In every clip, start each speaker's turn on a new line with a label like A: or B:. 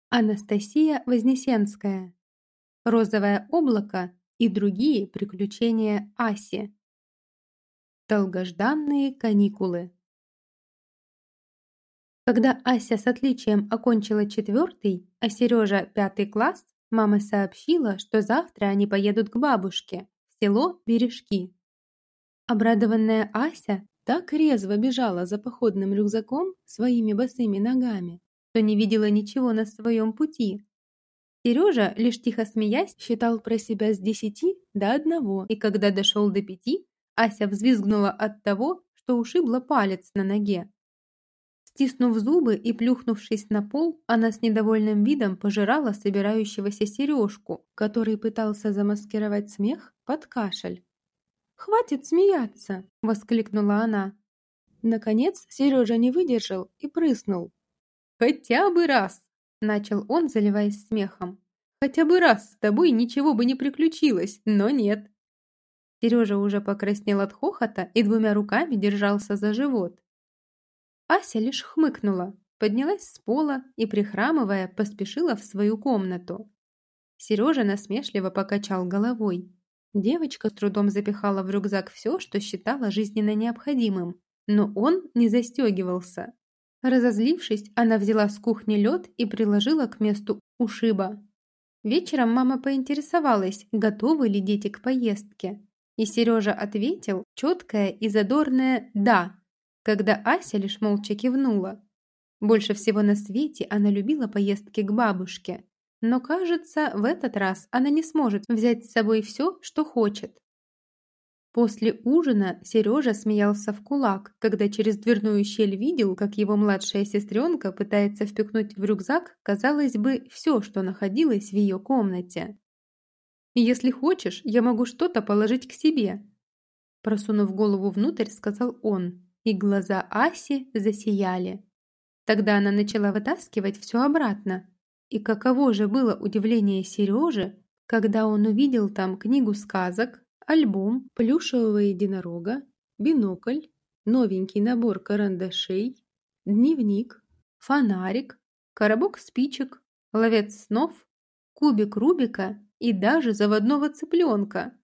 A: Анастасия Вознесенская. Розовое облако и другие приключения Аси. Долгожданные каникулы. Когда Ася с отличием окончила 4-й, а Сережа 5-й класс, мама сообщила, что завтра они поедут к бабушке в село Бережки. Обрадованная Ася так резво бежала за походным рюкзаком своими босыми ногами, что не видела ничего на своем пути. Сережа, лишь тихо смеясь, считал про себя с 10 до 1, и когда дошел до 5, Ася взвизгнула от того, что ушибла палец на ноге. Стиснув зубы и плюхнувшись на пол, она с недовольным видом пожирала собирающегося Сережку, который пытался замаскировать смех под кашель. «Хватит смеяться!» – воскликнула она. Наконец Сережа не выдержал и прыснул. «Хотя бы раз!» – начал он, заливаясь смехом. «Хотя бы раз с тобой ничего бы не приключилось, но нет!» Сережа уже покраснел от хохота и 2 руками держался за живот. Ася лишь хмыкнула, поднялась с пола и, прихрамывая, поспешила в свою комнату. Сережа насмешливо покачал головой. Девочка с трудом запихала в рюкзак все, что считала жизненно необходимым, но он не застегивался. Разозлившись, она взяла с кухни лед и приложила к месту ушиба. Вечером мама поинтересовалась, готовы ли дети к поездке. И Сережа ответил четкое и задорное «да», когда Ася лишь молча кивнула. Больше всего на свете она любила поездки к бабушке. Но, кажется, в этот раз она не сможет взять с собой все, что хочет. После ужина Сережа смеялся в кулак, когда через дверную щель видел, как его младшая сестренка пытается впихнуть в рюкзак, казалось бы, все, что находилось в ее комнате. «Если хочешь, я могу что-то положить к себе», просунув голову внутрь, сказал он, и глаза Аси засияли. Тогда она начала вытаскивать все обратно. И каково же было удивление Сережи, когда он увидел там книгу сказок, альбом, плюшевого единорога, бинокль, новенький набор карандашей, дневник, фонарик, коробок спичек, ловец снов, кубик Рубика и даже заводного цыпленка.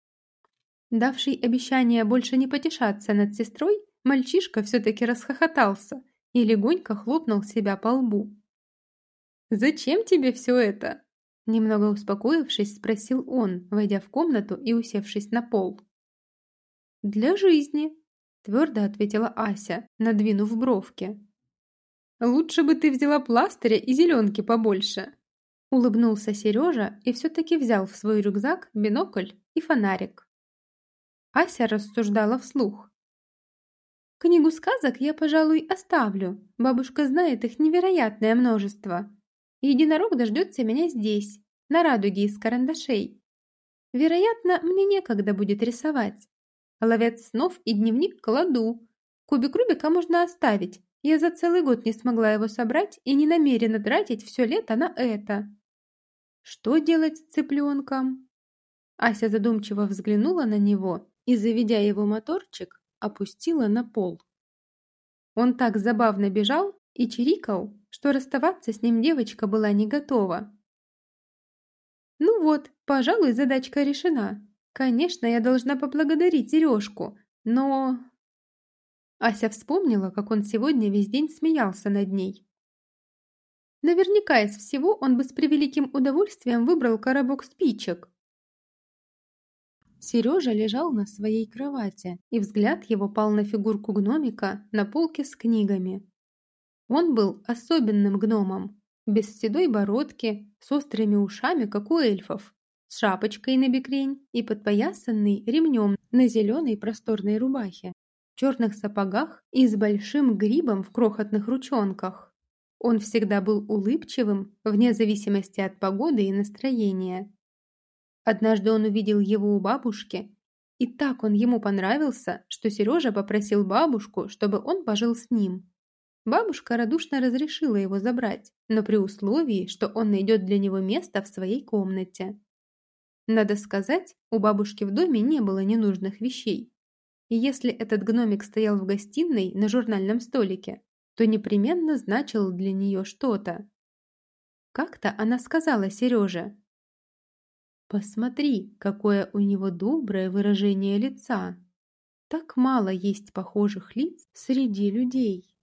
A: Давший обещание больше не потешаться над сестрой, мальчишка все-таки расхохотался и легонько хлопнул себя по лбу. «Зачем тебе все это?» Немного успокоившись, спросил он, войдя в комнату и усевшись на пол. «Для жизни», – твердо ответила Ася, надвинув бровки. «Лучше бы ты взяла пластыря и зеленки побольше», – улыбнулся Сережа и все-таки взял в свой рюкзак бинокль и фонарик. Ася рассуждала вслух. «Книгу сказок я, пожалуй, оставлю. Бабушка знает их невероятное множество. Единорог дождется меня здесь, на радуге из карандашей. Вероятно, мне некогда будет рисовать. Ловец снов и дневник кладу. Кубик Рубика можно оставить. Я за целый год не смогла его собрать и не намерена тратить все лето на это. Что делать с цыпленком?» Ася задумчиво взглянула на него и, заведя его моторчик, опустила на пол. Он так забавно бежал и чирикал, что расставаться с ним девочка была не готова. «Ну вот, пожалуй, задачка решена. Конечно, я должна поблагодарить Сережку, но...» Ася вспомнила, как он сегодня весь день смеялся над ней. Наверняка из всего он бы с превеликим удовольствием выбрал коробок спичек. Сережа лежал на своей кровати, и взгляд его пал на фигурку гномика на полке с книгами. Он был особенным гномом, без седой бородки, с острыми ушами, как у эльфов, с шапочкой на бекрень и подпоясанный ремнем на зеленой просторной рубахе, в черных сапогах и с большим грибом в крохотных ручонках. Он всегда был улыбчивым, вне зависимости от погоды и настроения. Однажды он увидел его у бабушки, и так он ему понравился, что Сережа попросил бабушку, чтобы он пожил с ним. Бабушка радушно разрешила его забрать, но при условии, что он найдет для него место в своей комнате. Надо сказать, у бабушки в доме не было ненужных вещей. И если этот гномик стоял в гостиной на журнальном столике, то непременно значил для нее что-то. Как-то она сказала Сереже: «Посмотри, какое у него доброе выражение лица. Так мало есть похожих лиц среди людей».